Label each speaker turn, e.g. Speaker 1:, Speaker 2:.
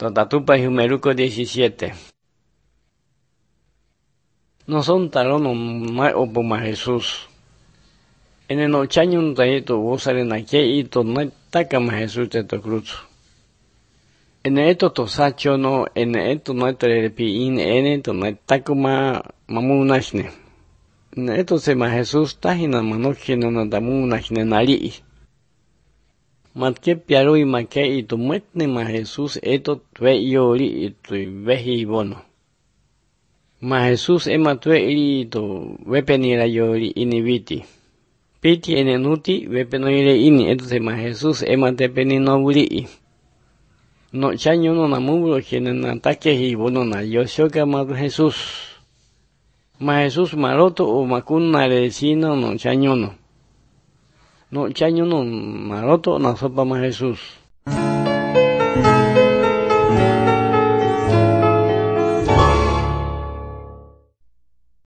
Speaker 1: Totatupa Jumeruco 17. No son talonos más opoma Jesús. En el ochaño un taito vosare na que y to no takama Jesús de to cruz. En esto to sacho no en esto no trepi in en esto no takuma mamunashne. En esto se ma Jesús tajina manochino na damunashne nali. Matke piaro y make y to muetne ma Jesús esto tue yori y tu veji bono. Ma Jesús ema tue y to wepenira yori inibiti. Piti enenuti wepenoire ini esto se ma Jesús ema te peninobuli. No chaño no namubro quien na ataque y bono na yoshoka ma Jesús. Ma Jesús maroto o macuna recino no chaño no. No chaño no maroto na sopa ma Jesús.